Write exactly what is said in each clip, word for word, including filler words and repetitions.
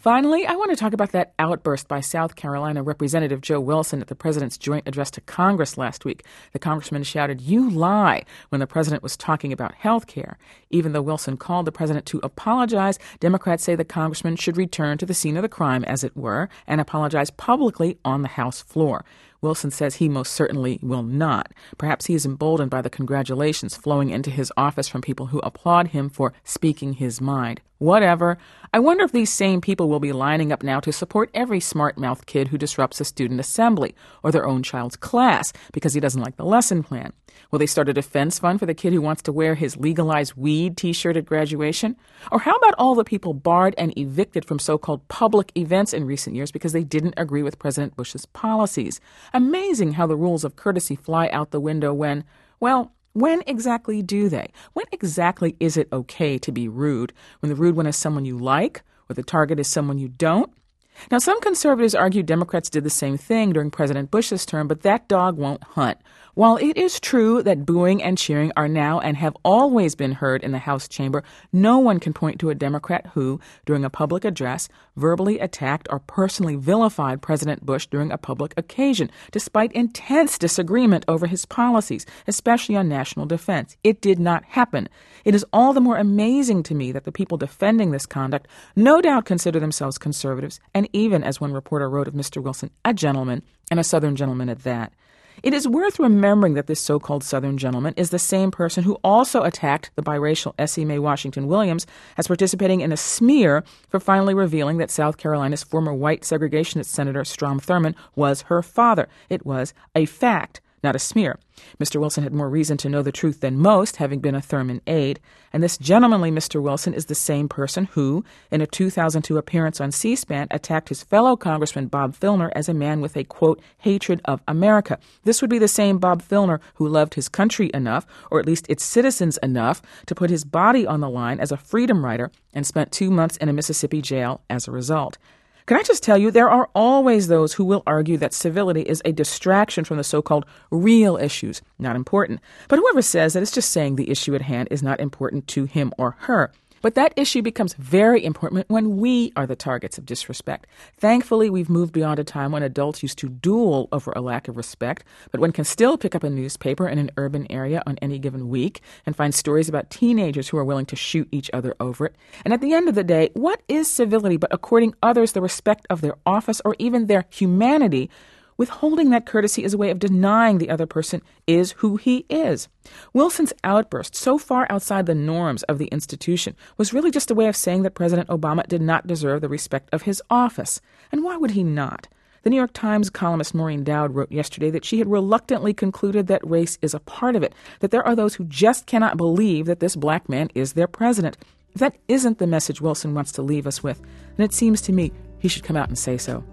Finally, I want to talk about that outburst by South Carolina Representative Joe Wilson at the president's joint address to Congress last week. The congressman shouted, "You lie," when the president was talking about health care. Even though Wilson called the president to apologize, Democrats say the congressman should return to the scene of the crime, as it were, and apologize publicly on the House floor. Wilson says he most certainly will not. Perhaps he is emboldened by the congratulations flowing into his office from people who applaud him for speaking his mind. Whatever. I wonder if these same people will be lining up now to support every smart-mouthed kid who disrupts a student assembly or their own child's class because he doesn't like the lesson plan. Will they start a defense fund for the kid who wants to wear his legalized weed t-shirt at graduation? Or how about all the people barred and evicted from so-called public events in recent years because they didn't agree with President Bush's policies? Amazing how the rules of courtesy fly out the window when, well, when exactly do they? When exactly is it okay to be rude? When the rude one is someone you like, or the target is someone you don't? Now, some conservatives argue Democrats did the same thing during President Bush's term, but that dog won't hunt. While it is true that booing and cheering are now and have always been heard in the House chamber, no one can point to a Democrat who, during a public address, verbally attacked or personally vilified President Bush during a public occasion, despite intense disagreement over his policies, especially on national defense. It did not happen. It is all the more amazing to me that the people defending this conduct no doubt consider themselves conservatives, and even, as one reporter wrote of Mister Wilson, a gentleman, and a Southern gentleman at that. It is worth remembering that this so-called Southern gentleman is the same person who also attacked the biracial Essie Mae Washington Williams as participating in a smear for finally revealing that South Carolina's former white segregationist Senator Strom Thurmond was her father. It was a fact, not a smear. Mister Wilson had more reason to know the truth than most, having been a Thurmond aide. And this gentlemanly Mister Wilson is the same person who, in a two thousand two appearance on C-SPAN, attacked his fellow Congressman Bob Filner as a man with a, quote, hatred of America. This would be the same Bob Filner who loved his country enough, or at least its citizens enough, to put his body on the line as a freedom rider and spent two months in a Mississippi jail as a result. Can I just tell you, there are always those who will argue that civility is a distraction from the so-called real issues, not important. But whoever says that it's just saying the issue at hand is not important to him or her. But that issue becomes very important when we are the targets of disrespect. Thankfully, we've moved beyond a time when adults used to duel over a lack of respect, but one can still pick up a newspaper in an urban area on any given week and find stories about teenagers who are willing to shoot each other over it. And at the end of the day, what is civility but according others the respect of their office or even their humanity? Withholding that courtesy is a way of denying the other person is who he is. Wilson's outburst, so far outside the norms of the institution, was really just a way of saying that President Obama did not deserve the respect of his office. And why would he not? The New York Times columnist Maureen Dowd wrote yesterday that she had reluctantly concluded that race is a part of it, that there are those who just cannot believe that this black man is their president. If that isn't the message Wilson wants to leave us with, then it seems to me he should come out and say so.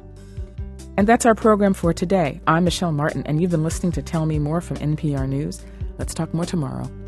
And that's our program for today. I'm Michelle Martin, and you've been listening to Tell Me More from N P R News. Let's talk more tomorrow.